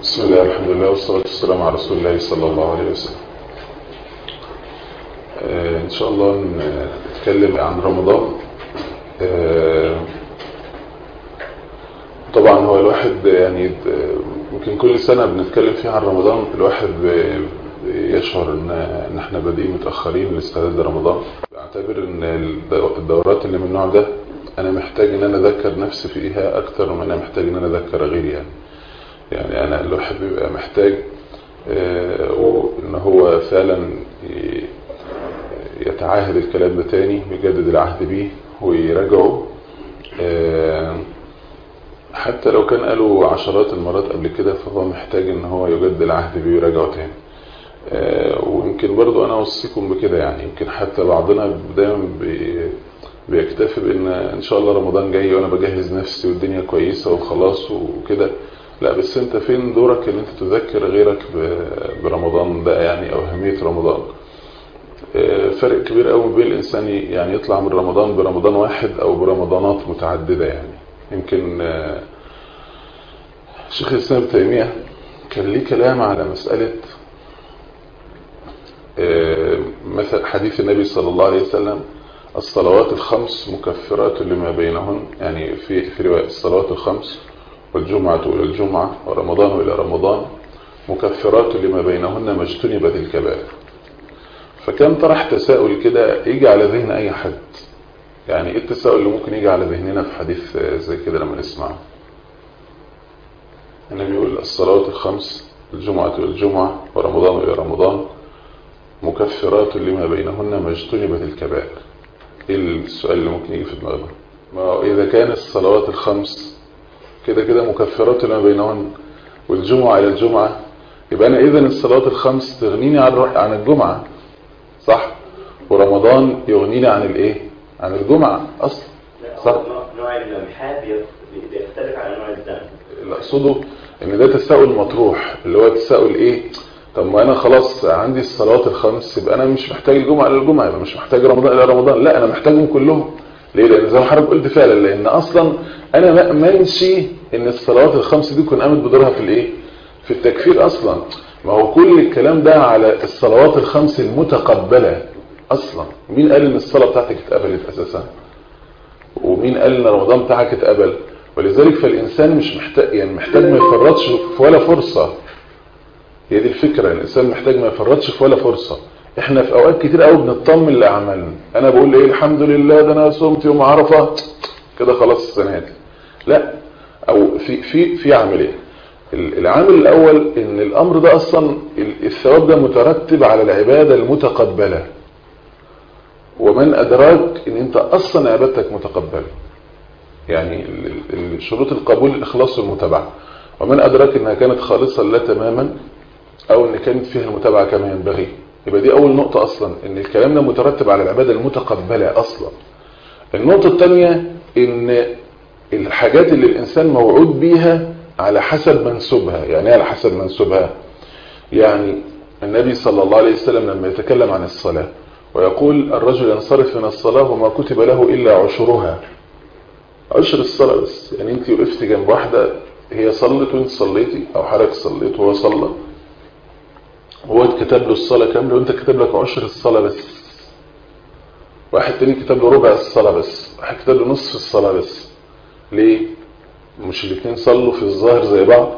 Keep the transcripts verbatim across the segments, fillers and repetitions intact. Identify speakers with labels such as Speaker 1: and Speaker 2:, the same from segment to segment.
Speaker 1: بسم الله الحمد لله والصلاة والسلام على رسول الله صلى الله عليه وسلم. آه إن شاء الله نتكلم عن رمضان. آه طبعا هو الواحد يعني ممكن كل سنة بنتكلم فيها عن رمضان الواحد يشعر ان ان احنا بادئين متأخرين لاستعداد رمضان. بعتبر ان الدورات اللي من النوع ده انا محتاج ان انا اذكر نفسي فيها اكتر من انا محتاج ان انا اذكر غيري. يعني يعني انا الواحد بيبقى محتاج آه ان هو فعلا يتعاهد الكلام ده تاني ويجدد العهد بيه ويراجعه، آه حتى لو كان قاله عشرات المرات قبل كده فهو محتاج ان هو يجدد العهد بيه ويراجعه تاني. آه ويمكن برضو انا اوصيكم بكده، يعني يمكن حتى بعضنا دايما بي بيكتفي بان ان شاء الله رمضان جاي وانا بجهز نفسي والدنيا كويسة وخلاص وكده. لا، بس انت فين دورك ان انت تذكر غيرك برمضان ده يعني او اهمية رمضان. فرق كبير قوي بين الانسان يعني يطلع من رمضان برمضان واحد او برمضانات متعددة. يعني يمكن شيخ الاسلام ابن تيمية كان ليه كلام على مسألة مثل حديث النبي صلى الله عليه وسلم: الصلوات الخمس مكفرات لما بينهن. يعني في في رواية الصلوات الخمس والجمعة إلى الجمعة ورمضان إلى رمضان مكفرات لما بينهن ما اجتنبت الكبائر. فكان طرح تساؤل كده يجي على ذهن أي حد. يعني إيه التساؤل اللي ممكن يجي على ذهننا في حديث زي كده لما نسمعه؟ النبي يقول: الصلوات الخمس الجمعة إلى الجمعة ورمضان إلى رمضان مكفرات لما بينهن ما اجتنبت الكبائر. إيه السؤال اللي ممكن يجي في دماغنا؟ ما إذا كان الصلوات الخمس كده كده مكفرات لما بينهن والجمعة إلى الجمعة، يبقى أنا إذن الصلوات الخمس تغنيني عن الجمعة، صح؟ ورمضان يغنيني عن الإيه؟ عن الجمعة أصلا، صح؟
Speaker 2: نوع اللمحات بيختلف عن نوع الذنب.
Speaker 1: اللي أقصده إن ده تساؤل مطروح، اللي هو تساؤل إيه؟ طب ما أنا خلاص عندي الصلوات الخمس، يبقى أنا مش محتاج الجمعة إلى الجمعة، يبقى مش محتاج رمضان إلى رمضان. لا، أنا محتاجهم كلهم. ليه؟ لأن زي ما حضرتك قلت فعلا، لأن أصلا أنا ما أمنش إن الصلوات الخمس دي تكون قامت بدورها في الإيه؟ في التكفير أصلا. ما هو كل الكلام ده على الصلوات الخمس المتقبلة أصلا. مين قال إن الصلاة بتاعتك اتقبلت أساسا؟ ومين قال إن رمضان بتاعك اتقبل؟ ولذلك فالإنسان مش محتاج، يعني محتاج ما يفرطش في ولا فرصة. هي دي الفكرة، الإنسان محتاج ما يفرطش في ولا فرصة. احنا في اوقات كتير قوي بنطمن لاعمالنا. انا بقول ايه؟ الحمد لله ده انا صمت يوم عرفه كده خلاص السنه دي. لا، او في في في عاملين. العامل الاول ان الامر ده اصلا الثواب ده مترتب على العباده المتقبله. ومن ادراك ان انت اصلا عبادتك متقبله. يعني شروط القبول الاخلاص والمتابعه. ومن ادراك انها كانت خالصه لا تماما، او ان كانت فيها المتابعه كما ينبغي. يبقى دي اول نقطة اصلا، ان الكلام ده مترتب على العبادة المتقبلة اصلا. النقطة الثانية ان الحاجات اللي الانسان موعود بيها على حسب منسوبها. يعني ايه على حسب منسوبها؟ يعني النبي صلى الله عليه وسلم لما يتكلم عن الصلاة ويقول: الرجل ينصرف من الصلاة وما كتب له الا عشرها. عشر الصلاة بس. يعني انت وقفت جنب واحدة هي صلت وانت صليتي، او حضرتك صليت وهو صلى، هو اتكتب له الصلاة كاملة وانت كتب لك عشر الصلاة بس. واحد تاني كتب له ربع الصلاة بس، واحد كتب له نصف الصلاة بس. ليه؟ مش الاثنين صلوا في الظاهر زي بعض،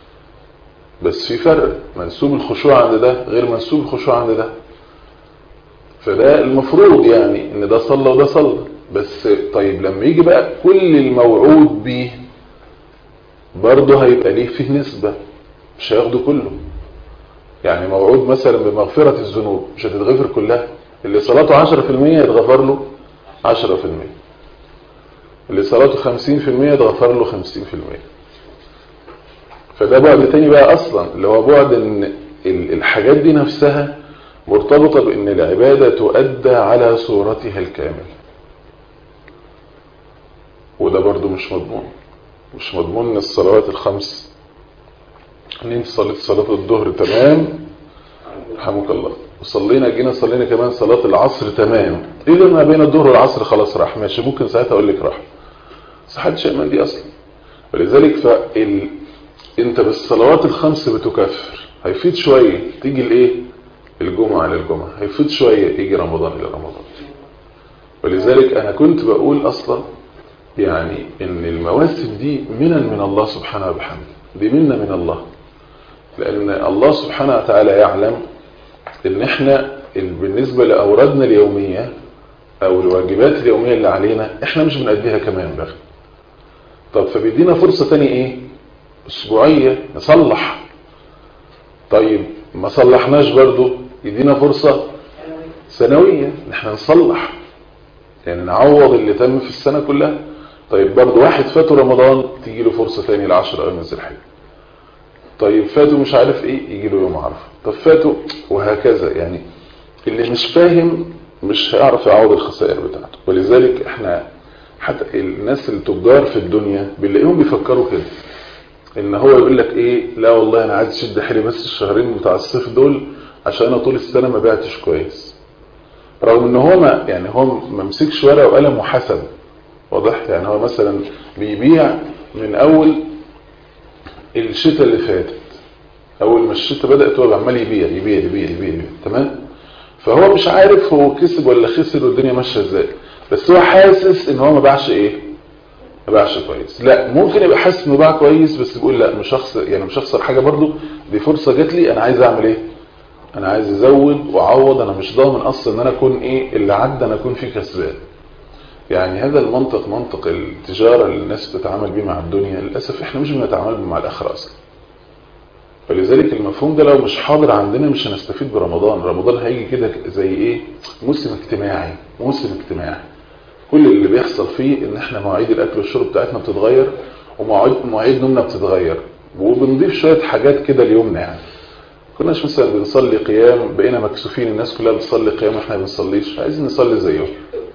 Speaker 1: بس في فرق. منسوب الخشوع عند ده غير منسوب الخشوع عند ده. فده المفروض يعني ان ده صلى وده صلى. بس طيب لما يجي بقى كل الموعود به برضه هيبقى ليه فيه نسبة، مش هياخده كله. يعني موعود مثلا بمغفرة الذنوب مش هتتغفر كلها. اللي صلاته عشرة في المية يتغفر له عشرة في المية، اللي صلاته خمسين في المية يتغفر له خمسين في المية. فده بعد تاني بقى اصلا، اللي هو بعد ان الحاجات دي نفسها مرتبطة بان العبادة تؤدى على صورتها الكامل. وده برضو مش مضمون. مش مضمون ان الصلوات الخمس، ان انت صليت صلاة الظهر تمام رحمك الله، وصلينا جينا صلينا كمان صلاة العصر تمام، ايه اللي ما بين الظهر والعصر خلاص راح ماشي، ممكن ساعتها اقول لك راح. بس حدش يأمن دي اصلا. ولذلك انت بالصلوات الخمس بتكفر، هيفيد شوية تيجي الايه الجمعة للجمعة، هيفيد شوية يجي رمضان الى رمضان. ولذلك انا كنت بقول اصلا يعني ان المواسم دي منن من الله سبحانه وبحمده، دي منة من الله، لان الله سبحانه وتعالى يعلم ان احنا بالنسبة لاوردنا اليومية او الواجبات اليومية اللي علينا احنا مش بنأديها كما ينبغي. طب فبيدينا فرصة تاني ايه اسبوعية نصلح. طيب ما صلحناش برضو يدينا فرصة سنوية نحن نصلح، يعني نعوض اللي تم في السنة كلها. طيب برضو واحد فاته رمضان تيجي له فرصة تاني العشر ايام ذي الحجة. طيب فاته مش عارف ايه يجي له يوم عرفة. طب فاته وهكذا. يعني اللي مش فاهم مش هيعرف يعوض الخسائر بتاعته. ولذلك احنا حتى الناس التجار في الدنيا بنلاقيهم بيفكروا كده، ان هو يقول لك ايه لا والله انا عايز اشد حيلي بس الشهرين بتاع الصيف دول عشان انا طول السنة ما بعتش كويس، رغم ان هو ما يعني هو ما مسكش ورقه وقلم وحسب. واضح؟ يعني هو مثلا بيبيع من اول الشتاء اللي فاتت، اول ما الشتاء بدأت هو عمال يبيع يبيع يبيع يبيع, يبيع. تمام؟ فهو مش عارف هو كسب ولا خسر والدنيا ماشيه ازاي، بس هو حاسس ان هو ما باعش ايه ما باعش كويس. لا ممكن يبقى حاسس انه باع كويس بس بيقول لا مش هخسر، يعني مش هخسر حاجه برضو، دي فرصه جات لي انا عايز اعمل ايه انا عايز ازود واعوض، انا مش ضامن اصلا ان انا اكون ايه اللي عدى انا اكون فيه كسبان. يعني هذا المنطق منطق التجاره اللي الناس بتتعامل بيه مع الدنيا، للاسف احنا مش بنتعامل بيه مع الاخره اصلا. فلذلك المفهوم ده لو مش حاضر عندنا مش هنستفيد برمضان. رمضان هيجي كده زي ايه موسم اجتماعي، موسم اجتماعي كل اللي بيحصل فيه ان احنا مواعيد الاكل والشرب بتاعتنا بتتغير، ومواعيد مواعيد نومنا بتتغير، وبنضيف شويه حاجات كده ليومنا. يعني كناش مثلا بنصلي قيام بقينا مكسوفين، الناس كلها بتصلي قيام واحنا ما بنصليش، عايزين نصلي زيهم.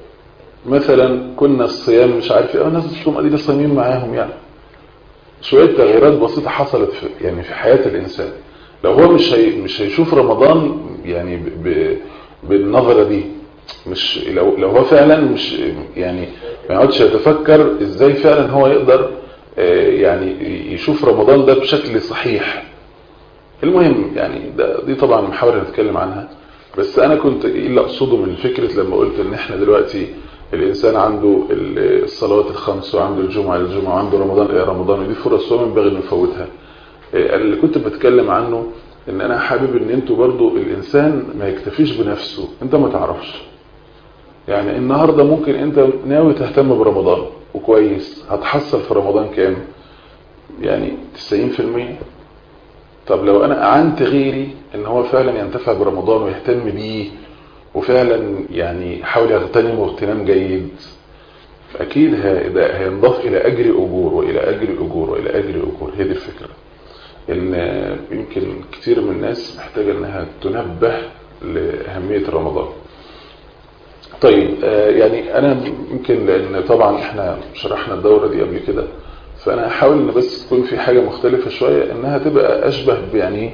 Speaker 1: مثلا كنا الصيام مش عارف ايه الناس بتصوم ادينا صايمين معاهم. يعني شويه تغييرات بسيطه حصلت في يعني في حياه الانسان. لو هو مش هي مش هيشوف رمضان يعني ب ب بالنظره دي، مش لو لو هو فعلا مش يعني ما يقعدش يتفكر ازاي فعلا هو يقدر يعني يشوف رمضان ده بشكل صحيح. المهم يعني ده دي طبعا محاولة نتكلم عنها، بس انا كنت ايه اللي اقصده من فكرة لما قلت ان احنا دلوقتي الانسان عنده الصلوات الخمس وعنده الجمعة للجمعة وعنده رمضان الى رمضان، ودي فرص وما ينبغي ان نفوتها. اللي كنت بتكلم عنه ان انا حابب ان انتوا برضو الانسان ما يكتفيش بنفسه، انت ما تعرفش. يعني النهاردة ممكن انت ناوي تهتم برمضان وكويس، هتحصل في رمضان كام؟ يعني تسعين في المية. طب لو انا اعنت غيري ان هو فعلا ينتفع برمضان ويهتم بيه وفعلا يعني يحاول يغتنمه اغتنام جيد، اكيد هينضاف الى اجر اجور والى اجر اجور والى اجر اجور. هي دي الفكرة، ان يمكن كتير من الناس محتاجة انها تنبه لاهمية رمضان. طيب يعني انا يمكن لان طبعا احنا شرحنا الدورة دي قبل كده، فانا هحاول ان بس تكون في حاجة مختلفة شوية، انها تبقى اشبه يعني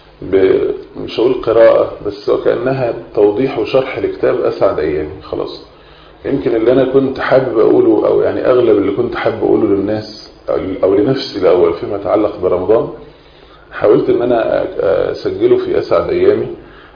Speaker 1: مش هقول قراءة بس وكأنها توضيح وشرح لكتاب اسعد ايامي. خلاص يمكن اللي انا كنت حابب اقوله او يعني اغلب اللي كنت حابب اقوله للناس او لنفسي الاول فيما يتعلق برمضان، حاولت ان انا اسجله في اسعد ايامي.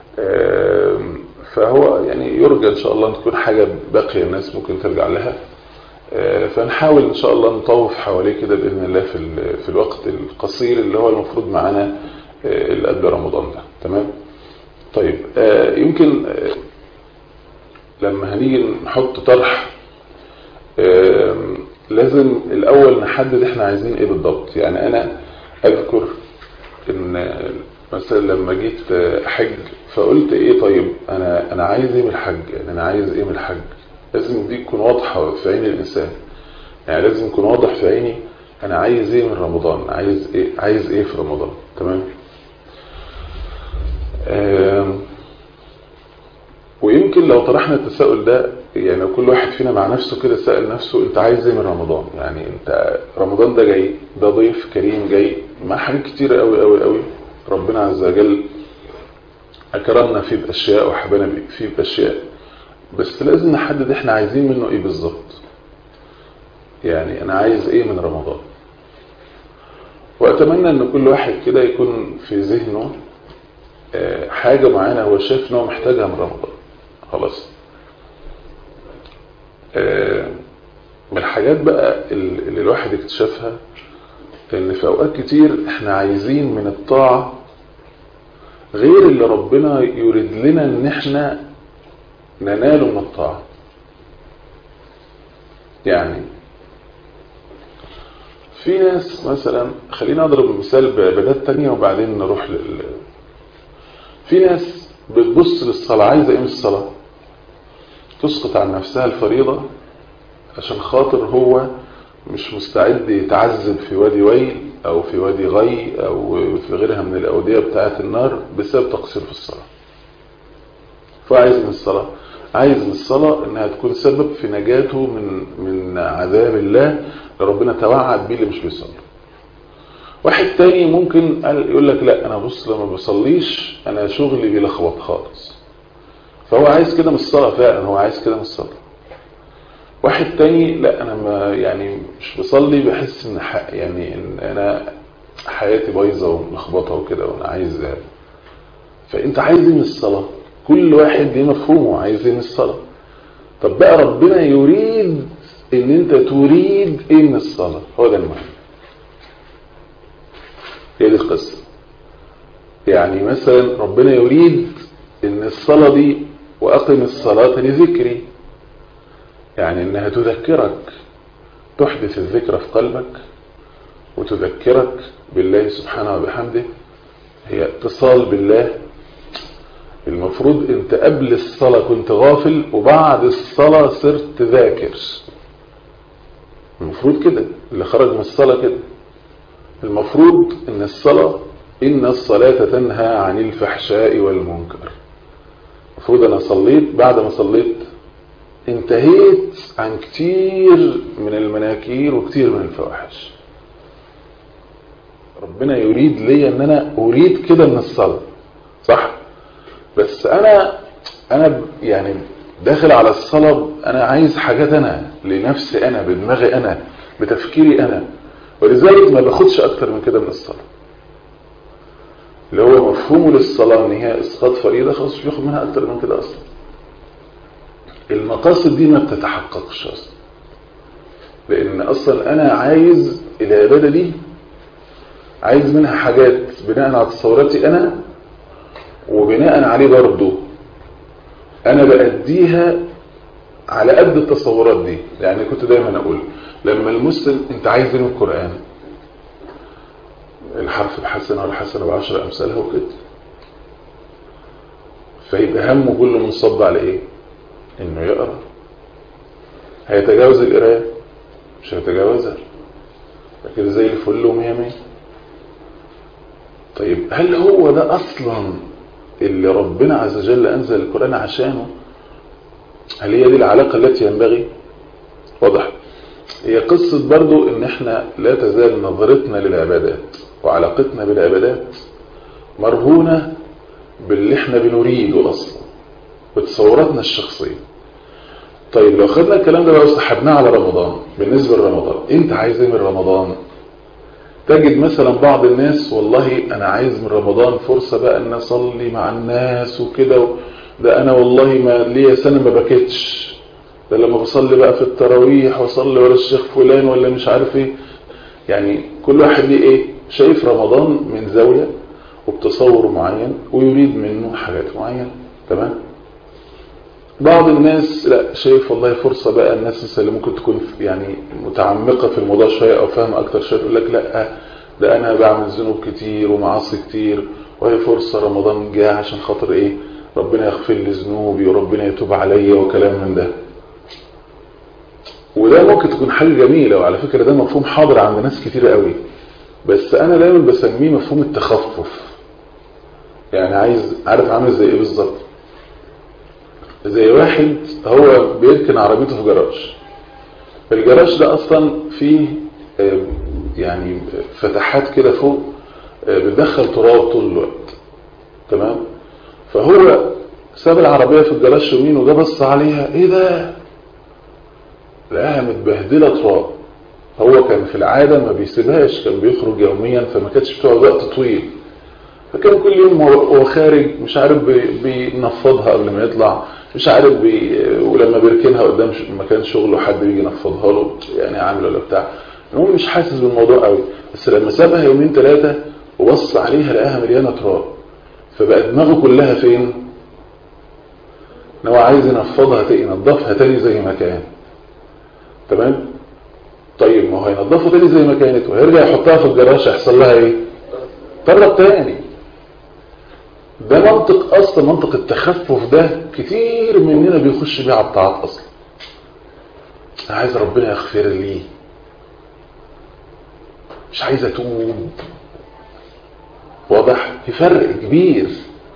Speaker 1: فهو يعني يرجى ان شاء الله ان تكون حاجة باقية الناس ممكن ترجع لها. فنحاول ان شاء الله نطوف حواليه كده باذن الله في في الوقت القصير اللي هو المفروض معانا اللي قبل رمضان ده. تمام؟ طيب يمكن لما هنيجي نحط طرح لازم الاول نحدد احنا عايزين ايه بالضبط. يعني انا اذكر ان مثلا لما جيت احج فقلت ايه طيب انا انا عايز ايه من الحج، يعني انا عايز ايه من الحج. لازم دي تكون واضحة في عين الانسان، يعني لازم يكون واضح في عيني انا عايز ايه من رمضان، عايز ايه عايز ايه في رمضان. تمام؟ ويمكن لو طرحنا التساؤل ده يعني كل واحد فينا مع نفسه كده سأل نفسه انت عايز ايه من رمضان. يعني انت رمضان ده جاي، ده ضيف كريم جاي مع حاجات كتيرة قوي قوي قوي، ربنا عز وجل اكرمنا فيه باشياء وحبنا فيه باشياء، بس لازم نحدد احنا عايزين منه ايه بالظبط. يعني انا عايز ايه من رمضان. وأتمنى أن كل واحد كده يكون في ذهنه حاجة معينة هو شايف أنه محتاجها من رمضان. خلاص. من الحاجات بقى اللي الواحد اكتشفها ان في اوقات كتير احنا عايزين من الطاعة غير اللي ربنا يريد لنا ان احنا نناله من الطاعة. يعني في ناس مثلا، خلينا اضرب مثال بعبادات تانية وبعدين نروح لل في ناس بتبص للصلاة، عايزة ايه من الصلاة؟ تسقط عن نفسها الفريضة عشان خاطر هو مش مستعد يتعذب في وادي ويل او في وادي غي او في غيرها من الاودية بتاعت النار بسبب تقصير في الصلاة. فعايز من الصلاة عايز من الصلاة انها تكون سبب في نجاته من من عذاب الله اللي ربنا توعد بيه اللي مش بيصلي. واحد تاني ممكن يقول لك لا انا بص لما بصليش انا شغلي بيلخبط خالص، فهو عايز كده من الصلاة. فعلا هو عايز كده من الصلاة. واحد تاني لا انا ما يعني مش بصلي بحس ان يعني ان انا حياتي بايظه وملخبطه وكده وانا عايز. فانت عايز ايه من الصلاه؟ كل واحد ليه مفهومه عايز ايه من الصلاه. طب بقى ربنا يريد ان انت تريد ايه من الصلاه، هو ده المهم. هي دي القصه. يعني مثلا ربنا يريد ان الصلاه دي واقم الصلاه لذكري، يعني انها تذكرك، تحدث الذكر في قلبك وتذكرك بالله سبحانه وبحمده. هي اتصال بالله. المفروض انت قبل الصلاة كنت غافل وبعد الصلاة صرت ذاكر. المفروض كده، اللي خرج من الصلاة كده. المفروض ان الصلاة ان الصلاة تنهى عن الفحشاء والمنكر. المفروض انا صليت، بعد ما صليت انتهيت عن كتير من المناكير وكتير من الفواحش. ربنا يريد لي ان انا اريد كده من الصلاة، صح؟ بس انا انا يعني داخل على الصلاة انا عايز حاجات انا لنفسي، انا بدماغي، انا بتفكيري انا، ولذلك ما باخدش اكتر من كده من الصلاة. اللي هو مفهومه للصلاة ان هي اسقاط فريضة، خلاص مش بياخد منها اكتر من كده اصلا. المقاصد دي ما بتتحققش اصلا، لان اصلا انا عايز العبادة دي عايز منها حاجات بناء على تصوراتي انا، وبناء عليه برضو انا بأديها على قد التصورات دي. يعني كنت دايما اقول لما المسلم انت عايز من القرآن الحرف بحسنة والحسنة بعشر امثالها وكده، فيبقى همه كله منصب على ايه؟ انه يقرأ. هيتجاوز القراءة؟ مش هيتجاوزها، لكن زي الفل ومية مية. طيب هل هو ده اصلا اللي ربنا عز وجل انزل القرآن عشانه؟ هل هي دي العلاقة التي ينبغي؟ واضح. هي قصة برضو ان احنا لا تزال نظرتنا للعبادات وعلاقتنا بالعبادات مرهونة باللي احنا بنريده اصلا بتصوراتنا الشخصية. طيب لو خدنا الكلام ده بقى وسحبناه على رمضان، بالنسبة لرمضان انت عايز ايه من رمضان؟ تجد مثلا بعض الناس والله انا عايز من رمضان فرصة بقى ان اصلي مع الناس وكده، ده انا والله ما ليا سنة ما بكتش، ده لما بصلي بقى في التراويح وصلي ورا الشيخ فلان ولا مش عارف ايه. يعني كل واحد ليه ايه؟ شايف رمضان من زاوية وبتصور معين ويريد منه حاجات معينة. تمام. بعض الناس لا، شايف والله فرصة بقى الناس اللي ممكن تكون يعني متعمقة في الموضوع شوية او فاهم اكتر شوية يقول لك لا ده انا بعمل ذنوب كتير ومعاصي كتير وهي فرصة رمضان جاء عشان خاطر ايه؟ ربنا يغفر لي ذنوبي وربنا يتوب عليا وكلام من ده. وده ممكن تكون حاجة جميلة، وعلى فكرة ده مفهوم حاضر عند ناس كتير قوي، بس انا دايما بسميه مفهوم التخفف. يعني عايز عارف عامل زي ايه بالظبط؟ زي واحد هو بيركن عربيته في جراج، الجراج ده اصلا فيه يعني فتحات كده فوق بتدخل تراب طول الوقت. تمام. فهو ساب العربية في الجراج يمين وده بص عليها، ايه ده؟ لقاها متبهدلة تراب. هو كان في العادة ما بيسيبهاش، كان بيخرج يوميا فما كانتش بتقعد وقت طويل، فكان كل يوم هو خارج مش عارف بينفضها قبل ما يطلع، مش عارف بي... ولما بيركنها قدام مكان شغله حد بيجي ينفضها له يعني عامل ولا بتاع. هو مش حاسس بالموضوع قوي، بس لما سابها يومين ثلاثة وبص عليها لقاها مليانة تراب، فبقى دماغه كلها فين؟ ان هو عايز ينفضها تاني، ينظفها تاني زي ما كان. تمام؟ طيب ما هو ينظفها تاني زي ما كانت وهيرجع يحطها في الجراج، هيحصل لها ايه؟ ترب تاني. ده منطق اصلا، منطق التخفف ده كتير مننا بيخش بيه على الطاعات اصلا. عايز ربنا يغفر لي، مش عايز اتوب. واضح؟ في فرق كبير.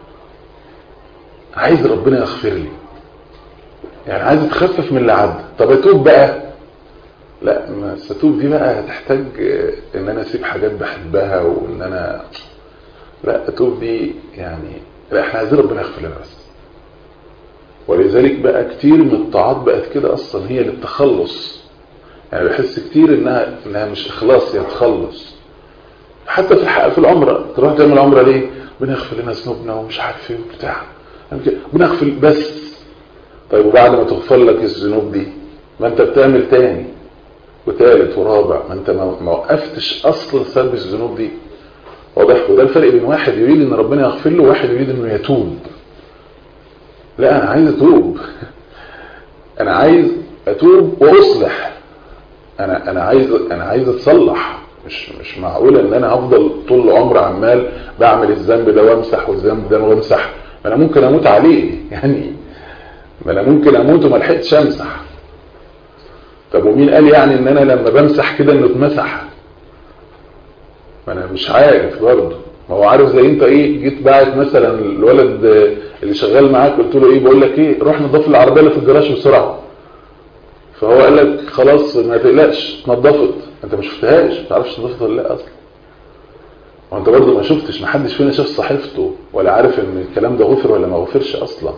Speaker 1: عايز ربنا يغفر لي، يعني عايز اتخفف من اللي عدى. طب اتوب بقى؟ لا، ما ستوب دي بقى هتحتاج ان انا اسيب حاجات بحبها وان انا لا اتوب دي يعني لا، احنا عايزين ربنا يغفر لنا بس. ولذلك بقى كتير من الطاعات بقت كده اصلا هي للتخلص، يعني بحس كتير انها انها مش اخلاص، هي تخلص. حتى في الحق في العمره، تروح تعمل عمره ليه؟ ربنا يغفر لنا ذنوبنا ومش عارف ايه وبتاع، ربنا يغفر بس. طيب وبعد ما تغفر لك الذنوب دي ما انت بتعمل تاني وثالث ورابع، ما انت ما وقفتش اصلا سلب الذنوب دي. واضح؟ وده الفرق بين واحد يريد ان ربنا يغفر له وواحد يريد انه يتوب. لا، انا عايز اتوب انا عايز اتوب واصلح. انا انا عايز انا عايز اتصلح. مش مش معقول ان انا هفضل طول العمر عمال بعمل الذنب ده وامسح والذنب ده وامسح. ما انا ممكن اموت عليه يعني، ما انا ممكن اموت وما لحقتش امسح. طب ومين قال يعني ان انا لما بمسح كده انه اتمسح؟ ما انا مش عارف برضه. ما هو عارف زي انت ايه، جيت باعت مثلا الولد اللي شغال معاك قلت له ايه، بقول لك ايه، روح نضف العربيه اللي في الجراج بسرعه. فهو قال لك خلاص ما تقلقش اتنضفت. انت ما شفتهاش، ما تعرفش اتنضفت ولا لا اصلا. وانت برضه ما شفتش، ما حدش فينا شاف صحيفته ولا عارف ان الكلام ده غفر ولا ما غفرش اصلا.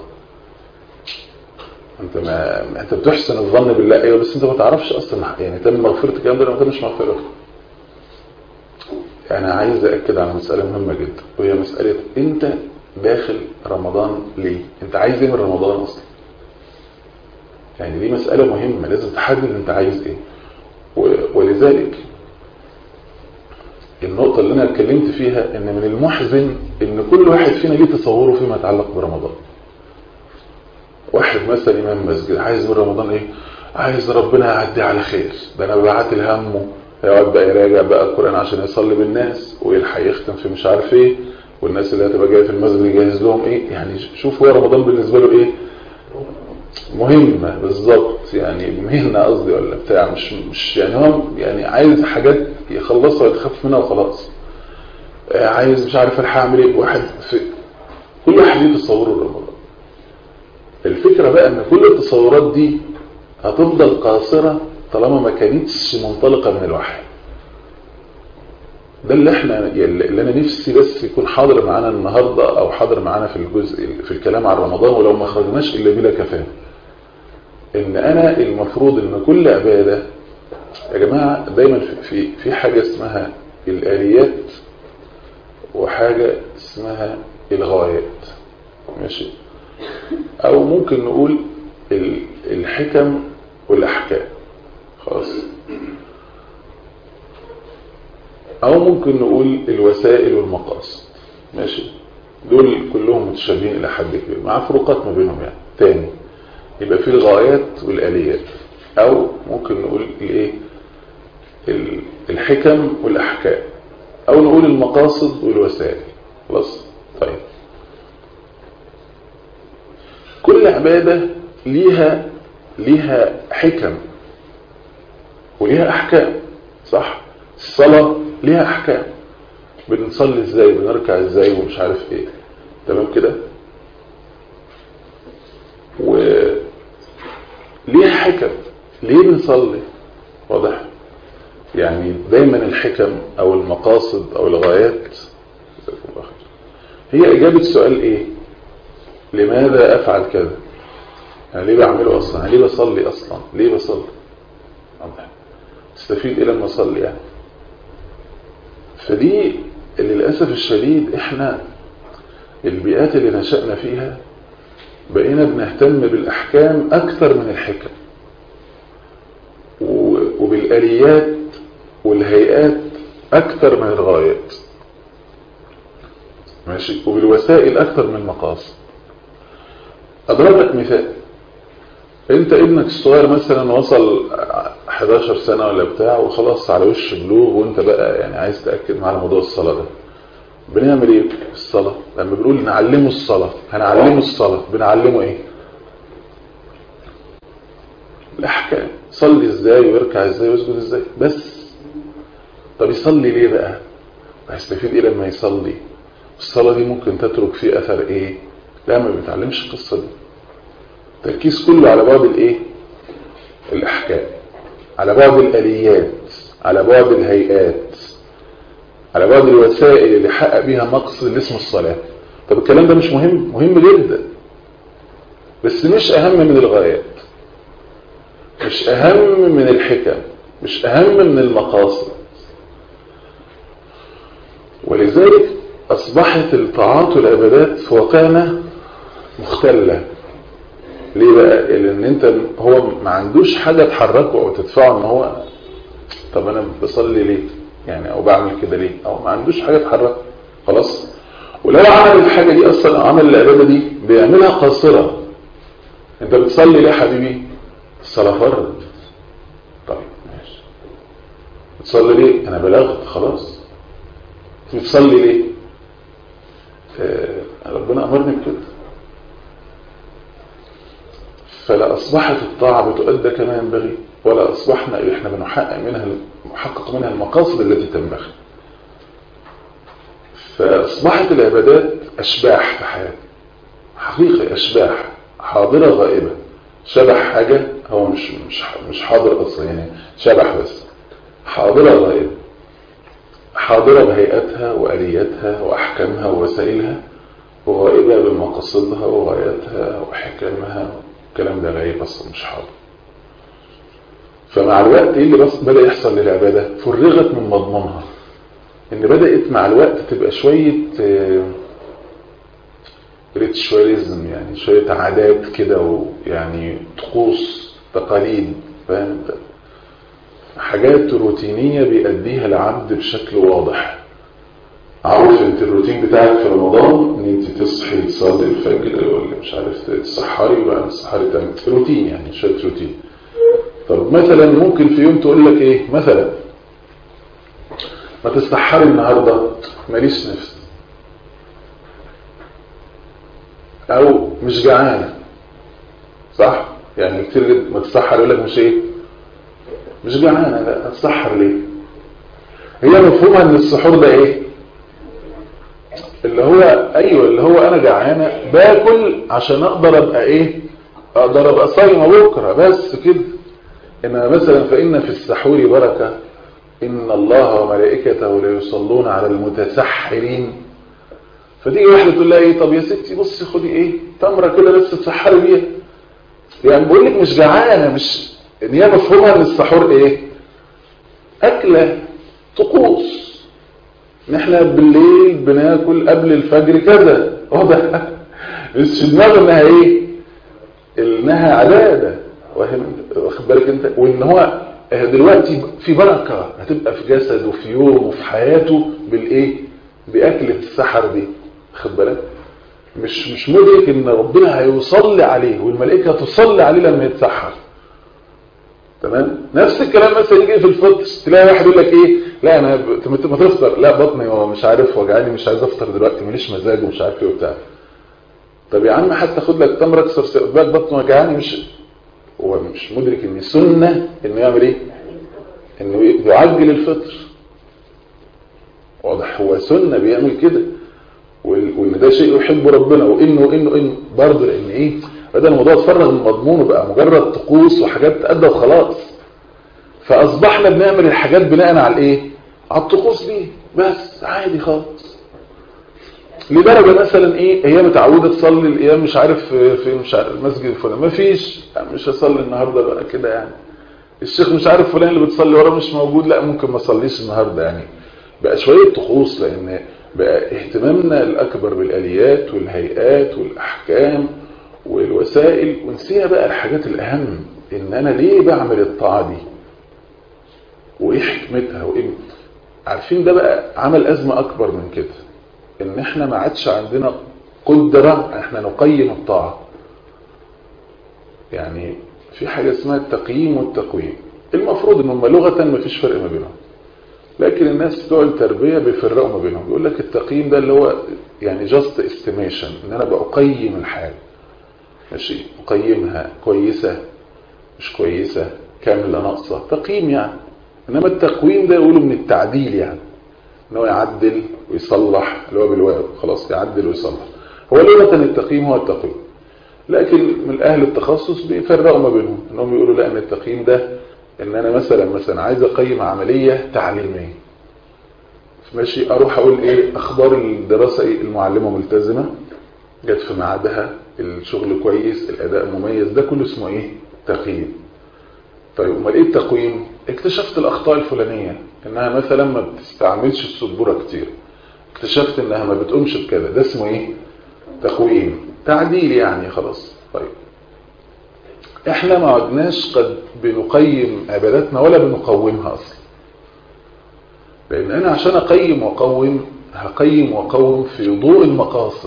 Speaker 1: انت ما انت بتحسن الظن بالله ايوه، بس انت ما تعرفش اصلا يعني تم مغفرة الكلام ده ولا ما تمش مغفرته. انا عايز اكد على مسألة مهمة جدا، وهي مسألة انت داخل رمضان ليه؟ انت عايز ايه من رمضان اصلا؟ يعني دي مسألة مهمة، لازم تحدد انت عايز ايه. ولذلك النقطة اللي انا اتكلمت فيها ان من المحزن ان كل واحد فينا ليه تصوره فيما يتعلق برمضان. واحد مثلا امام مسجد عايز من رمضان ايه؟ عايز ربنا يعدي على خير، ده انا بعت الهمه يقعد بقى يراجع بقى القرآن عشان يصلي بالناس ويلحق يختم في مش عارف ايه، والناس اللي هتبقى جايه في المسجد يجهز لهم ايه. يعني شوف هو رمضان بالنسبه له ايه؟ مهمه بالظبط، يعني مهنه قصدي ولا بتاع، مش مش يعني هو يعني عايز حاجات يخلصها ويتخفف منها وخلاص. عايز مش عارف الحق اعمل ايه. واحد في كل واحد ليه تصوره لرمضان. الفكره بقى ان كل التصورات دي هتفضل قاصره طالما ما كانتش منطلقه من الوحي. ده اللي احنا اللي انا نفسي بس يكون حاضر معانا النهارده او حاضر معانا في الجزء في الكلام عن رمضان، ولو ما خرجناش الا بلا كفايه. ان انا المفروض ان كل عباده يا جماعه دايما في في حاجه اسمها الاليات وحاجه اسمها الغايات، ماشي؟ او ممكن نقول الحكم والاحكام، خلاص؟ او ممكن نقول الوسائل والمقاصد، ماشي؟ دول كلهم متشابهين الى حد كبير مع فروقات ما بينهم. يعني تاني يبقى في الغايات والآليات، او ممكن نقول الايه الحكم والاحكام، او نقول المقاصد والوسائل، خلاص؟ طيب كل عبادة ليها ليها حكم وليها احكام، صح؟ الصلاة ليها احكام، بنصلي ازاي، بنركع ازاي ومش عارف ايه، تمام كده؟ وليها حكم ليه بنصلي، واضح؟ يعني دايما الحكم او المقاصد او الغايات هي اجابة سؤال ايه؟ لماذا افعل كذا؟ يعني ليه بعمله اصلا؟ يعني ليه بصلي اصلا؟ ليه بصلي؟ واضح؟ استفيد ايه لما اصلي يعني؟ فدي للاسف الشديد احنا البيئات اللي نشأنا فيها بقينا بنهتم بالاحكام اكثر من الحكم، وبالآليات والهيئات اكثر من الغايات، ماشي، وبالوسائل اكثر من المقاصد. اضرب لك مثال، انت ابنك الصغير مثلا وصل حداشر سنة ولا بتاع وخلاص على وش بلوغ، وانت بقى يعني عايز تأكد مع موضوع الصلاة ده، بنعمل ايه في الصلاة؟ لما بنقول نعلمه الصلاة، هنعلمه الصلاة، بنعلمه ايه؟ الاحكام، صلي ازاي ويركع ازاي ويسجد ازاي بس. طب يصلي ليه بقى؟ هيستفيد ايه لما يصلي؟ الصلاة دي ممكن تترك فيه اثر ايه؟ لا، ما بيتعلمش القصة دي. التركيز كله على بعد الايه؟ الاحكام، على بعد الاليات، على بعد الهيئات، على بعد الوسائل اللي حقق بيها مقصد اللي اسمه الصلاة. طب الكلام ده مش مهم؟ مهم جدا، بس مش اهم من الغايات، مش اهم من الحكم، مش اهم من المقاصد. ولذلك اصبحت الطاعات والعبادات في واقعنا مختلة. ليه بقى؟ لان انت هو ما عندوش حاجة تحركه او تدفعه ان هو طب انا بصلي ليه يعني، او بعمل كده ليه، او ما عندوش حاجة تحركه خلاص. ولو عمل الحاجة دي اصلا او عمل العبادة دي بيعملها قاصرة. انت بتصلي ليه حبيبي؟ الصلاة فرض. طيب ماشي. بتصلي ليه؟ انا بلغت خلاص. بتصلي ليه؟ آه ربنا امرني بكده. فلا أصبحت الطاعة بتؤدى كما ينبغي، ولا أصبحنا إحنا بنحقق منها محقق منها المقاصد التي تنبغي. فأصبحت العبادات أشباح في حياتنا، حقيقة أشباح حاضرة غائبة. شبح حاجة هو مش مش مش حاضر أصلا، يعني شبح بس، حاضرة غائبة، حاضرة بهيئتها وآلياتها وأحكامها ووسائلها، وغائبة بمقاصدها وغاياتها وحكمها. الكلام ده غايب اصلا، مش حاضر. فمع الوقت ايه اللي بس بدأ يحصل للعبادة؟ فرغت من مضمونها، ان بدأت مع الوقت تبقى شوية ريتشواليزم، يعني شوية عادات كده، ويعني طقوس تقاليد، فاهم؟ حاجات روتينية بيأديها العبد بشكل واضح. عارف انت الروتين بتاعك في رمضان ان انت تصحي تصلي الفجر، ولا مش عارف تسحري، وبعد السحر تعمل روتين، يعني شويه روتين. طب مثلا ممكن في يوم تقول لك ايه مثلا، ما تسحري النهارده، ماليش نفس، او مش جعانه، صح؟ يعني كتير ما تسحر يقول لك مش ايه، مش جعانه. لا، تسحر ليه؟ هي مفهومها ان السحور ده ايه؟ اللي هو ايوه، اللي هو انا جعانه باكل عشان اقدر ابقى ايه، اقدر ابقى صايمه بكره بس كده. انما مثلا فان في السحور بركه، ان الله وملائكته لا يصلون على المتسحرين. فتيجي واحده تقول لها ايه، طب يا ستي بصي خدي ايه تمره كده بس تسحري بيها. يعني بقول لك مش جعانه، مش ان هي مفهومها ان السحور ايه، اكله طقوس. نحن بالليل بناكل قبل الفجر كذا، واضح؟ مش في دماغ انها ايه، انها عباده، واخد بالك انت؟ وان هو دلوقتي في بركه هتبقى في جسده وفي يومه وفي حياته بالايه، باكله السحر دي، واخد بالك؟ مش مش مدرك ان ربنا هيصلي عليه والملائكه تصلي عليه لما يتسحر. تمام؟ نفس الكلام مثلا يجي في الفطر، تلاقي واحد يقول لك ايه، لا انا ما تفطر، لا بطني مش عارف وجعاني، مش عايز افطر دلوقتي، ماليش مزاج ومش عارف ايه وبتاع. طب يا عم حتى خد لك تمره اكسر بالك، بطني وجعاني، مش هو مش مدرك ان سنه انه يعمل ايه، انه يعجل الفطر. واضح؟ هو سنه بيعمل كده، وان ده شيء يحبه ربنا، وانه انه انه برضه لان ايه، بدل الموضوع اتفرغ من مضمونه بقى مجرد طقوس وحاجات تأدى وخلاص. فاصبحنا بنعمل الحاجات بناء على الايه، على الطقوس دي بس، عادي خالص. لدرجه مثلا ايه، هي متعوده تصلي الايام مش عارف في مش عارف المسجد الفلاني، ما فيش مش هصلي النهارده بقى كده يعني، الشيخ مش عارف فلان اللي بتصلي ورا مش موجود، لا ممكن ما اصليش النهارده. يعني بقى شويه طقوس، لان بقى اهتمامنا الاكبر بالاليات والهيئات والاحكام والوسائل، ونسينا بقى الحاجات الاهم، ان انا ليه بعمل الطاعه دي وايه حكمتها وايه. عارفين ده بقى عمل ازمه اكبر من كده، ان احنا ما عادش عندنا قدره احنا نقيم الطاعه. يعني في حاجه اسمها التقييم والتقويم، المفروض ان هم لغه ما فيش فرق ما بينهم، لكن الناس بتوع التربيه بيفرقوا ما بينهم. بيقول لك التقييم ده اللي هو يعني جاست استيميشن، ان انا بقيم الحاجه، ماشي، اقيمها كويسه مش كويسه، كامله ناقصه، تقييم يعني. انما التقويم ده يقولوا من التعديل، يعني ان هو يعدل ويصلح، اللي هو بالواو خلاص يعدل ويصلح. هو لغه التقييم هو التقويم، لكن من اهل التخصص بيفرقوا ما بينهم، انهم يقولوا لا، ان التقييم ده ان انا مثلا مثلا عايز اقيم عمليه تعليميه، ماشي، اروح اقول ايه اخبار الدراسه، ايه المعلمه ملتزمه، جت في ميعادها، الشغل كويس، الاداء مميز، ده كله اسمه ايه؟ تقييم. طيب امال ايه التقويم؟ اكتشفت الاخطاء الفلانيه، انها مثلا ما بتستعملش السبوره كتير، اكتشفت انها ما بتقومش بكذا، ده اسمه ايه؟ تقويم، تعديل يعني، خلاص. طيب احنا ما عدناش قد بنقيم عباداتنا ولا بنقومها اصلا، لان انا عشان اقيم واقوم هقيم واقوم في ضوء المقاصد،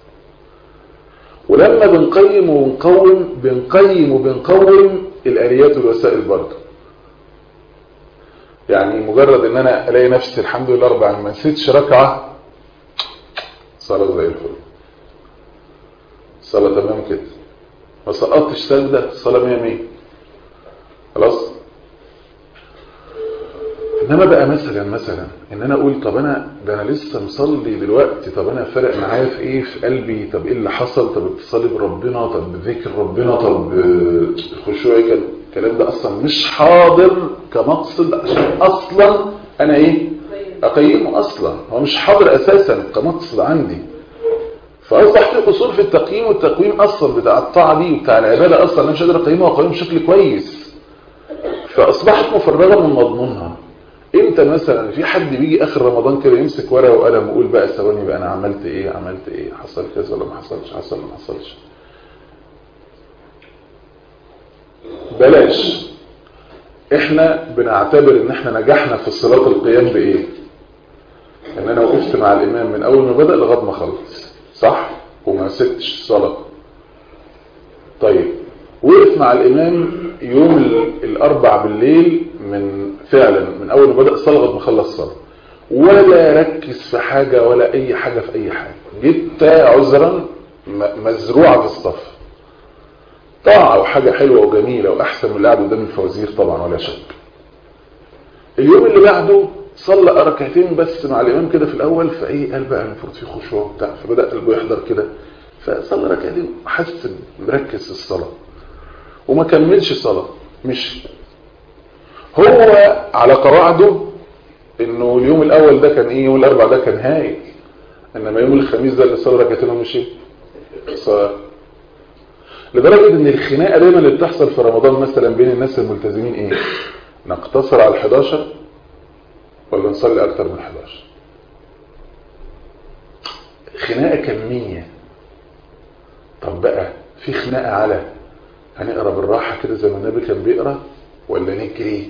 Speaker 1: ولما بنقيم ونقوم بنقيم وبنقوم الاليات والوسائل برضه. يعني مجرد ان انا الاقي نفسي الحمد لله اربع ما نسيتش ركعه، صلاه زي الفل، صلاه تمام كده، ما سقطتش سجده، صلاه مية مية، خلاص. انما بقى مثلا مثلا ان انا اقول طب انا ده انا لسه مصلي دلوقتي، طب انا فرق معايا في ايه في قلبي، طب ايه اللي حصل، طب اتصالي بربنا، طب بذكر ربنا، طب الخشوع، كان الكلام ده اصلا مش حاضر كمقصد، عشان اصلا انا ايه اقيمه، اصلا هو مش حاضر اساسا كمقصد عندي. فاصبح في قصور في التقييم والتقويم اصلا بتاع الطاعه دي وبتاع العباده، اصلا انا مش قادر اقيمها واقيمها بشكل كويس، فاصبحت مفرغه من مضمونها. امتى مثلا في حد بيجي اخر رمضان كده يمسك ورقه وقلم ويقول بقى ثواني بقى انا عملت ايه عملت ايه حصل كذا ولا ما حصلش، حصل ما حصلش؟ بلاش. احنا بنعتبر ان احنا نجحنا في صلاه القيام بايه؟ ان انا وقفت مع الامام من اول ما بدا لغايه ما خلص، صح، وما سبتش الصلاه. طيب وقف مع الامام يوم الاربع بالليل، من فعلا من اول ما بدا الصلاه لغايه ما خلص الصلاه، ولا ركز في حاجه ولا اي حاجه في اي حاجه، جبت عذرا مزروعه في الصف، طاعه وحاجه حلوه وجميله واحسن من اللي قاعد قدام الفوازير طبعا ولا شك. اليوم اللي بعده صلى ركعتين بس مع الامام كده في الاول، فايه قال بقى المفروض في خشوع بتاع، فبدا قلبه يحضر كده، فصلى ركعتين حس مركز في الصلاه وما كملش صلاه، مش هو على قواعده انه اليوم الاول ده كان ايه، يوم الاربع ده كان هايل، انما يوم الخميس ده اللي صلى ركعتين ومشي صلاه. لدرجه ان الخناقه دايما اللي بتحصل في رمضان مثلا بين الناس الملتزمين ايه، نقتصر على الحداشر ولا نصلي اكتر من حداشر؟ خناقه كميه. طب بقى في خناقه على هنقرا بالراحه كده زي ما النبي كان بيقرا ولا نجري؟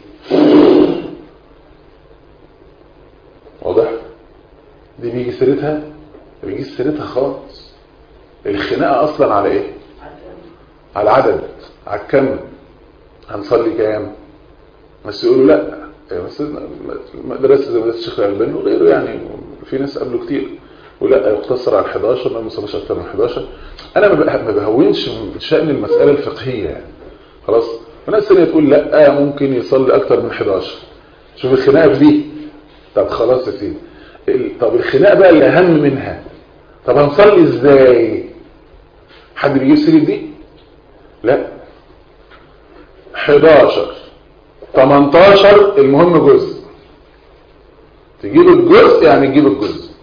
Speaker 1: واضح؟ دي بيجي سيرتها ما بيجيش سيرتها خالص. الخناقه اصلا على ايه؟ على العدد، على الكم، هنصلي كام؟ بس يقولوا لا مدرسه زي مدرسه الشيخ الألباني وغيره، يعني في ناس قبله كتير، ولا يقتصر على الحداشر، ما يصليش اكتر من حداشر. انا ما بهونش من شأن المساله الفقهيه يعني، خلاص. وناس ثانيه تقول لا ممكن يصلي اكتر من حداشر. شوف الخناقه دي. طب خلاص يا سيدي، طب الخناقه بقى اللي اهم منها، طب هنصلي ازاي؟ حد بيجيب سيره دي؟ لا. حداشر تمنتاشر المهم جزء، تجيب الجزء يعني تجيب الجزء،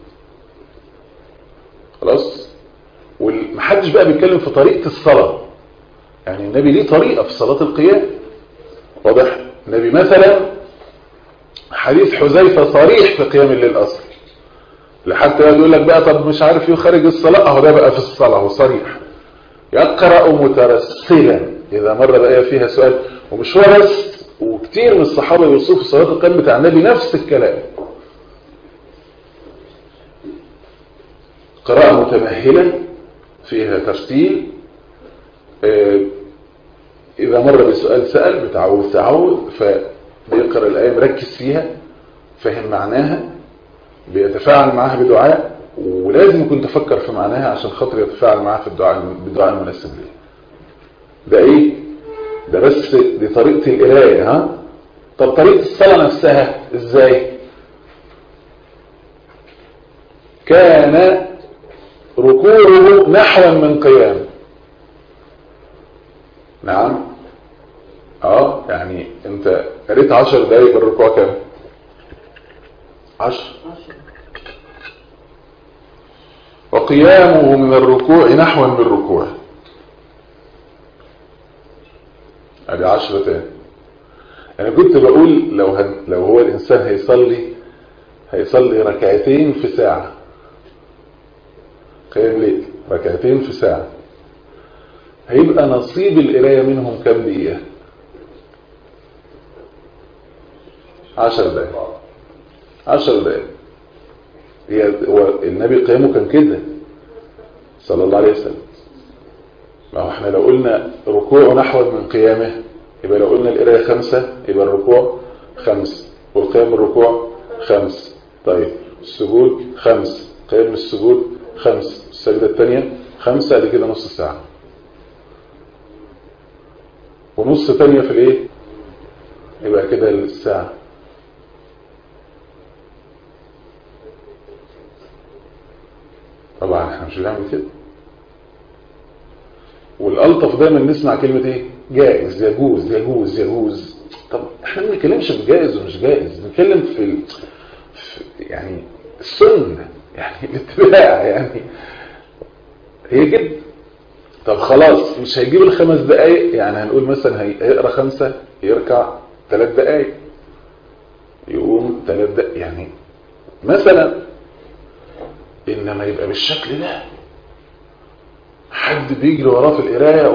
Speaker 1: خلاص. ومحدش بقى بيتكلم في طريقه الصلاه، يعني النبي ليه طريقه في صلاه القيام، واضح؟ النبي مثلا حديث حذيفة صريح في قيام الليل أصلا، لحتى يقول لك بقى طب مش عارف يخرج الصلاة، اهو ده بقى في الصلاة وصريح. يقرأ مترسلا إذا مر بقى فيها سؤال. ومش هو بس، وكتير من الصحابة يوصفوا صلاة القيام بتاع النبي نفس الكلام، قراءة متمهلة فيها ترتيل، إذا مر بسؤال سأل، بتعوذ تعوذ، فبيقرأ الآية مركز فيها، فهم معناها، بيتفاعل معاها بدعاء، ولازم يكون تفكر في معناها عشان خاطر يتفاعل معاها في الدعاء بالدعاء المناسب ليه. ده ايه؟ ده بس دي طريقة القراية. ها طب طريقة الصلاة نفسها ازاي؟ كان ركوعه نحوا من قيام. نعم اه يعني انت قريت عشر دقايق بالركوع كام؟ عشر. وقيامه من الركوع نحوا من الركوع، ادي عشرة تاني. انا كنت بقول لو هن... لو هو الانسان هيصلي هيصلي ركعتين في ساعة قيام ليل، ركعتين في ساعة، هيبقى نصيب القراية منهم كام دقيقة؟ عشر دقائق. عشر دقائق. هو النبي قيامه كان كده صلى الله عليه وسلم. ما هو احنا لو قلنا ركوعه نحو من قيامه، يبقى لو قلنا القرايه خمسة يبقى الركوع خمس، والقيام الركوع خمس. طيب السجود خمس، قيام السجود خمس، السجدة الثانية خمسة، ادي كده نص ساعة، ونص ثانية في الايه؟ يبقى كده الساعة. طبعا احنا مش بنعمل كده. والالطف دايما نسمع كلمه ايه؟ جائز، يجوز، يجوز، يجوز. طب احنا ما بنتكلمش بجائز ومش جائز، بنتكلم في, ال... في يعني السنه، يعني الاتباع، يعني هي كده. طب خلاص مش هيجيب الخمس دقايق، يعني هنقول مثلا هيقرا خمسه يركع ثلاث دقايق، يقوم ثلاث دقايق يعني مثلا. انما يبقى بالشكل ده، حد بيجري وراه في القرايه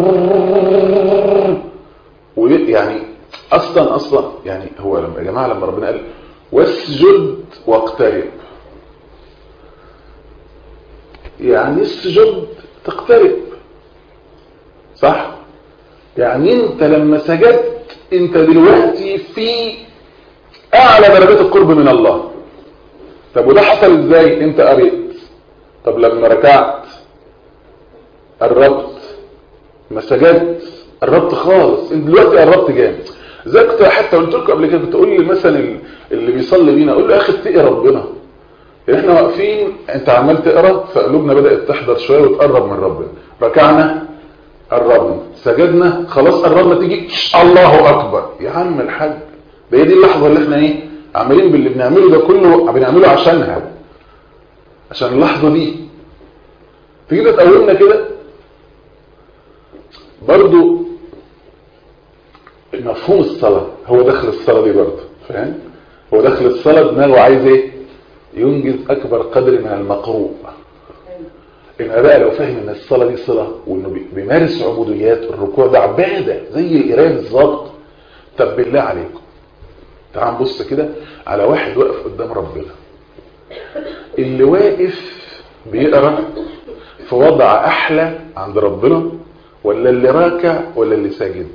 Speaker 1: ويعني اصلا اصلا يعني هو لما يا جماعه لما ربنا قال واسجد واقترب، يعني اسجد تقترب، صح؟ يعني انت لما سجدت انت دلوقتي في اعلى درجات القرب من الله. طب وده حصل ازاي؟ انت قريت. طب لما ركعت قربت، ما سجدت قربت خالص، انت دلوقتي قربت جامد. زي كنت حتى قلت لكم قبل كده، كنت اقول لي مثلا اللي بيصلي بينا اقول له يا اخي اتقي ربنا، احنا واقفين انت عمال تقرا فقلوبنا بدات تحضر شويه وتقرب من ربنا، ركعنا قربنا، سجدنا خلاص قربنا، تيجي الله اكبر. يا عم الحاج ده هي دي اللحظه اللي احنا ايه عمالين باللي بنعمله ده كله بنعمله عشانها، عشان اللحظه دي. تيجي تقومنا كده برضو. مفهوم الصلاه هو داخل الصلاه دي برضو، فاهم؟ هو داخل الصلاه دماغه عايز ايه؟ ينجز اكبر قدر من المقروء. ان بقى لو فاهم ان الصلاه دي صله وانه بيمارس عبوديات، الركوع ده عباده زي القراءه بالظبط. طب بالله عليكم تعال نبص كده على واحد واقف قدام ربنا، اللي واقف بيقرا في وضع احلى عند ربنا ولا اللي راكع ولا اللي ساجد؟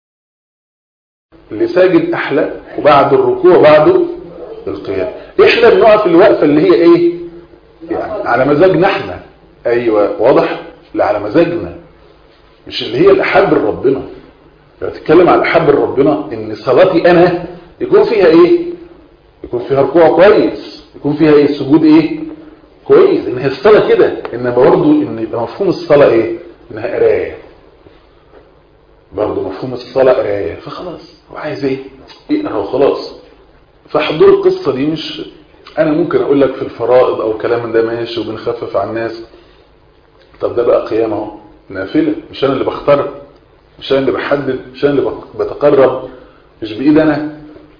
Speaker 1: اللي ساجد احلى، وبعد الركوع بعده القيام. احنا بنقف الوقفه اللي هي ايه يعني على مزاجنا احنا. ايوه واضح، لا على مزاجنا، مش اللي هي الاحب لربنا. لو تتكلم على الاحب لربنا ان صلاتي انا يكون فيها ايه؟ يكون فيها ركوع كويس، يكون فيها ايه؟ سجود ايه كويس، ان هي الصلاه كده. انما برضه ان يبقى مفهوم الصلاه ايه؟ انها قرايه. برضه مفهوم الصلاه قرايه، فخلاص هو عايز ايه؟ يقرا وخلاص. فحضور القصه دي مش انا ممكن اقول لك في الفرائض او كلام ده ماشي وبنخفف على الناس. طب ده بقى قيام اهو نافله، مش انا اللي بختار، مش انا اللي بحدد، مش انا اللي بتقرب، مش بايد انا.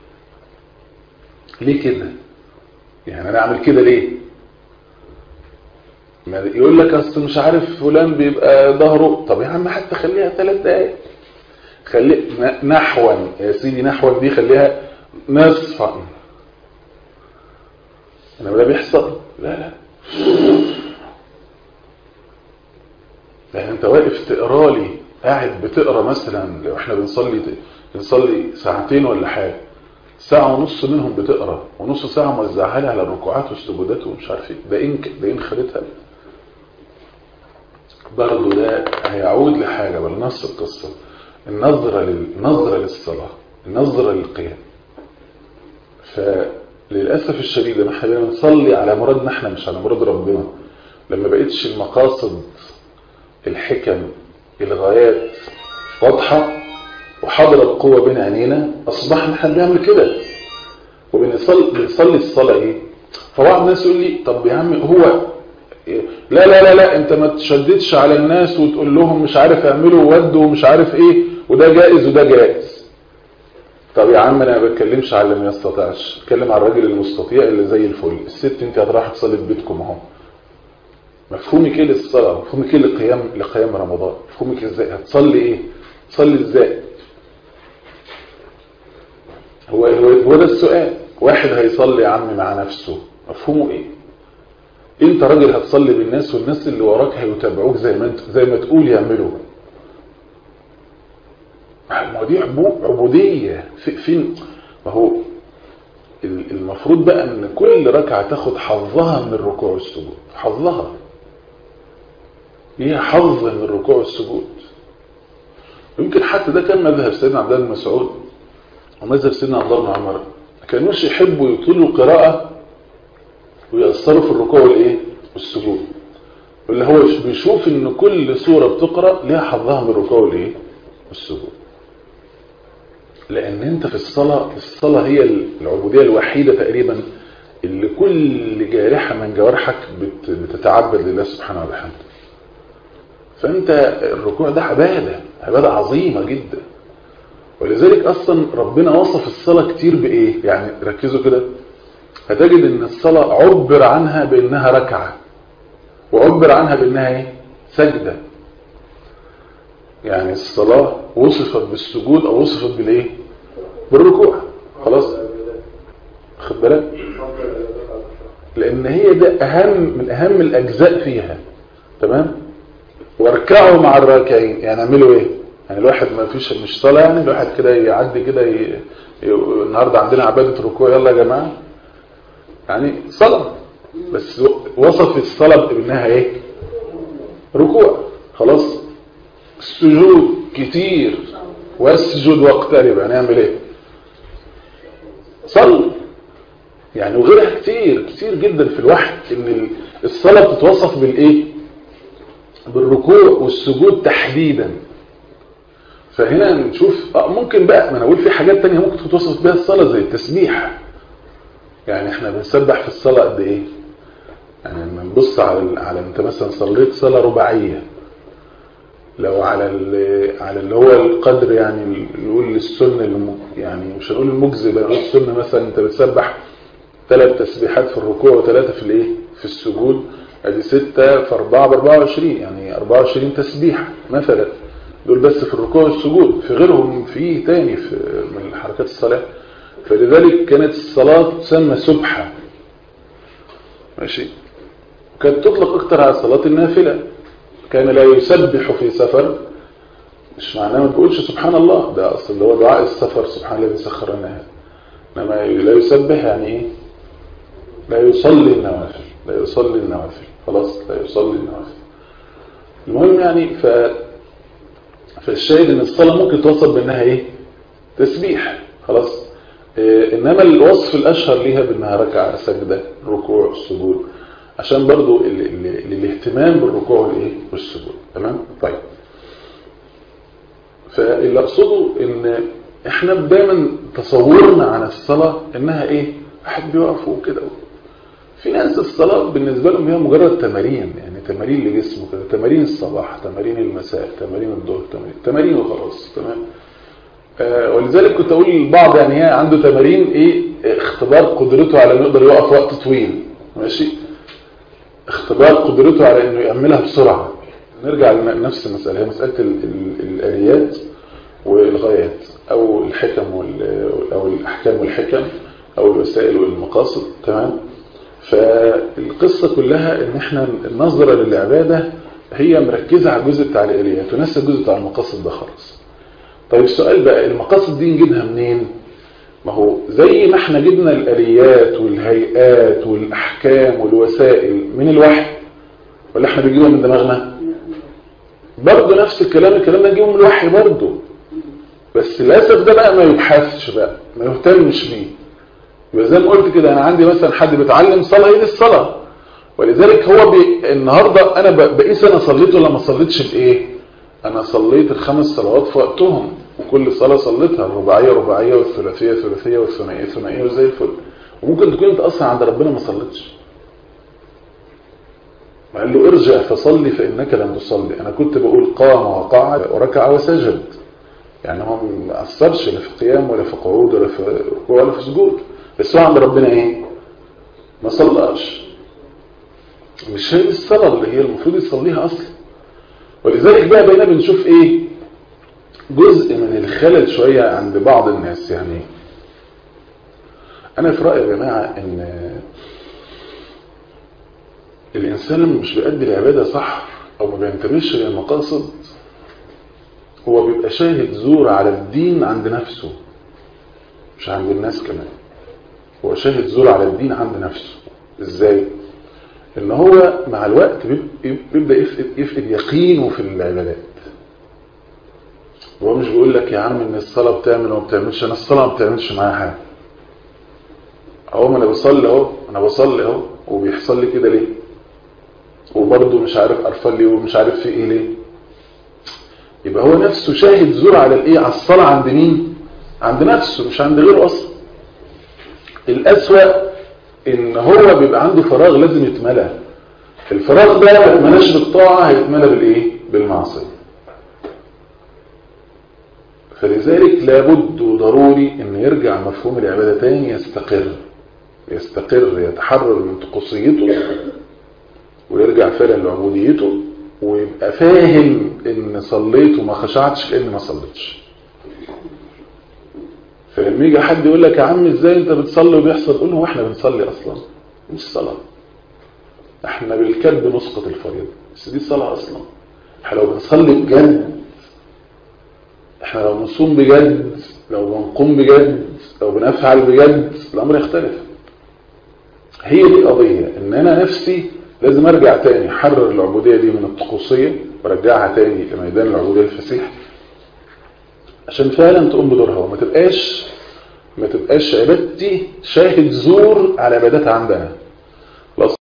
Speaker 1: ليه كده؟ يعني انا اعمل كده ليه؟ ما يقول لك اصل مش عارف فلان بيبقى ظهره. طب يا عم حتى خليها ثلاث دقايق، خلي نحوا يا سيدي، نحوا دي خليها نصفا. انا ولا بيحصل؟ لا لا. يعني انت واقف تقرا لي، قاعد بتقرا مثلا لو احنا بنصلي بنصلي ساعتين ولا حاجه، ساعه ونص منهم بتقرا ونص ساعه موزعها لي على الركوعات والسجودات ومش عارف ايه، ده ان ده ان خدتها برضه. ده هيعود لحاجه بالنص القصه، النظره للنظره للصلاه، النظره للقيام. فللاسف الشديد ان احنا بنصلي على مرادنا احنا مش على مراد ربنا. لما بقتش المقاصد، الحكم، الغايات واضحه وحاضره بقوه بين عينينا، اصبحنا احنا بنعمل كده وبنصلي بنصلي الصلاه ايه. فبعض الناس يقول لي طب يا عم هو لا لا لا لا انت ما تشددش على الناس وتقول لهم مش عارف يعملوا ودوا ومش عارف ايه، وده جائز وده جائز. طب يا عم انا ما بتكلمش على اللي ما يستطيعش، بتكلم على الراجل المستطيع اللي زي الفل. الست انت هتروح تصلي في بيتكم اهو، مفهومك ايه للصلاه؟ مفهومك ايه لقيام لقيام رمضان؟ مفهومك ازاي هتصلي ايه؟ تصلي ازاي؟ هو هو ده السؤال. واحد هيصلي يا عم مع نفسه، مفهومه ايه؟ انت راجل هتصلي بالناس والناس اللي وراك هيتابعوك زي ما انت زي ما تقول يعملوا. ما دي عبوديه. فين؟ ما هو المفروض بقى ان كل ركعه تاخد حظها من الركوع والسجود، حظها ليها حظ من الركوع والسجود. يمكن حتى ده كان مذهب سيدنا عبد الله بن مسعود ومذهب سيدنا عبد الله بن عمر، ما كانوش يحبوا يطولوا القراءه ويأثروا في الركوع والايه والسجود. اللي هو بيشوف ان كل سوره بتقرا ليها حظها من الركوع والايه والسجود. لان انت في الصلاه الصلاه هي العبوديه الوحيده تقريبا اللي كل جارحه من جوارحك بتتعبد لله سبحانه وتعالى. فانت الركوع ده عباده عباده عظيمه جدا. ولذلك اصلا ربنا وصف الصلاه كتير بايه. يعني ركزوا كده، هتجد ان الصلاه عبر عنها بانها ركعه وعبر عنها بانها ايه سجده. يعني الصلاه وصفت بالسجود او وصفت بالايه بالركوع. خلاص خد بالك، لان هي ده اهم من اهم الاجزاء فيها. تمام. واركعوا مع الراكعين، يعني اعملوا ايه؟ يعني الواحد ما فيش مش صلاه، يعني الواحد كده يعدي كده ي... ي... النهارده عندنا عباده ركوع يلا يا جماعه، يعني صلاه بس وصف الصلاه بانها ايه ركوع. خلاص. السجود كتير، واسجد واقترب، يعني نعمل ايه صلي. يعني وغيرها كتير كتير جدا في الوحي ان الصلاه بتتوصف بالايه بالركوع والسجود تحديدا. فهنا نشوف اه ممكن بقى ما انا اقول في حاجات تانية ممكن تتوصف بها الصلاه زي التسبيح. يعني احنا بنسبح في الصلاه قد ايه؟ يعني لما نبص على على انت مثلا صليت صلاه رباعيه، لو على على اللي هو القدر، يعني نقول السنه يعني مش هنقول المجزي بقى، نقول السنه مثلا انت بتسبح ثلاث تسبيحات في الركوع وثلاثه في الايه في السجود، ادي ستة في أربعة بأربعة وعشرين، يعني أربعة وعشرين تسبيحة مثلا. دول بس في الركوع والسجود، في غيرهم في تاني في من حركات الصلاة. فلذلك كانت الصلاة تسمى سبحة. ماشي. كانت تطلق اكتر على صلاة النافلة. كان لا يسبح في سفر، مش معناه ما تقولش سبحان الله، ده اصل اللي هو دعاء السفر سبحان الذي سخر لنا هذا. انما لا يسبح يعني ايه لا يصلي النوافل، لا يصلي النوافل. خلاص لا يصلي النوافل. المهم يعني ف فالشاهد ان الصلاه ممكن توصف بانها ايه تسبيح. خلاص. إيه انما الوصف الاشهر ليها بانها ركعه سجده ركوع السجود، عشان برضو ال ال ال الاهتمام بالركوع والايه والسجود. تمام. طيب فاللي اقصده ان احنا دايما تصورنا عن الصلاه انها ايه واحد بيقف وكده. في ناس الصلاة بالنسبة لهم هي مجرد تمارين، يعني تمارين لجسمه كده، تمارين الصباح، تمارين المساء، تمارين الظهر، تمارين تمارين وخلاص. تمام. آه ولذلك كنت اقول للبعض يعني هي عنده تمارين ايه اختبار قدرته على انه يقدر يقف وقت طويل، ماشي، اختبار قدرته على انه يعملها بسرعة. نرجع لنفس المسألة، هي مسألة ال ال الآليات والغايات او الحكم او الاحكام والحكم او الوسائل والمقاصد، تمام. فالقصة كلها ان احنا النظرة للعبادة هي مركزة على الجزء بتاع الآليات ونسى الجزء بتاع المقاصد ده خالص. طيب السؤال بقى، المقاصد دي نجيبها منين؟ ما هو زي ما احنا جبنا الآليات والهيئات والأحكام والوسائل من الوحي، ولا احنا بنجيبها من دماغنا؟ برضه نفس الكلام، الكلام ده نجيبه من الوحي برضه، بس للأسف ده بقى ما يبحثش بقى، ما يهتمش بيه. يبقى زي ما قلت كده، انا عندي مثلا حد بيتعلم صلاة، هي دي الصلاة، ولذلك هو بي... النهاردة انا بقيس انا صليت ولا ما صليتش بايه؟ انا صليت الخمس صلوات في وقتهم، وكل صلاة صليتها، الرباعية رباعية والثلاثية ثلاثية والثنائية ثنائية وزي الفل. وممكن تكون انت اصلا عند ربنا ما صليتش، قال له ارجع فصلي فانك لم تصلي. انا كنت بقول قام وقعد وركع وسجد، يعني هو ما اثرش لا في قيام ولا في قعود ولا في ولا في سجود، بس هو عند ربنا ايه؟ ما صلاش. مش هي الصلاة اللي هي المفروض يصليها اصلا. ولذلك بقى بقينا بنشوف ايه؟ جزء من الخلل شوية عند بعض الناس. يعني انا في رأيي يا جماعة ان الانسان لما مش بيأدي العبادة صح او ما بينتبهش للمقاصد، هو بيبقى شاهد زور على الدين عند نفسه، مش عند الناس كمان. هو شاهد زور على الدين عند نفسه. ازاي؟ ان هو مع الوقت بيبدأ يفقد, يفقد يقينه في العبادات. هو مش بيقول لك يا عم ان الصلاة بتعمل وما بتعملش، انا الصلاة ما بتعملش معايا حاجة. اهو ما انا بصلي اهو، انا بصلي اهو، وبيحصل لي كده ليه؟ وبرضه مش عارف ارفل لي ومش عارف في ايه ليه. يبقى هو نفسه شاهد زور على الايه؟ على الصلاة عند مين؟ عند نفسه، مش عند غيره اصلا. الاسوأ ان هو بيبقى عنده فراغ لازم يتملى. الفراغ ده ما يتملاش بالطاعة، هيتملى بالايه؟ بالمعصية. فلذلك لابد وضروري ان يرجع مفهوم العبادة تاني، يستقر يستقر يتحرر من طقوسيته ويرجع فعلا لعبوديته، ويبقى فاهم ان صليت وما خشعتش كأني ما صليتش. فلما يجي حد يقول لك يا عم ازاي انت بتصلي وبيحصل، قول له هو احنا بنصلي اصلا؟ مش صلاة، احنا بالكذب نسقط الفريضة، بس دي صلاة اصلا. احنا لو بنصلي بجد، احنا لو بنصوم بجد، لو بنقوم بجد، لو بنفعل بجد، الامر يختلف. هي دي قضية، ان انا نفسي لازم ارجع تاني احرر العبودية دي من الطقوسية وارجعها تاني لميدان العبودية الفسيح، عشان فعلا تقوم بدورها، وما تبقاش ما تبقاش عبادتي شاهد زور على عبادتها عندنا.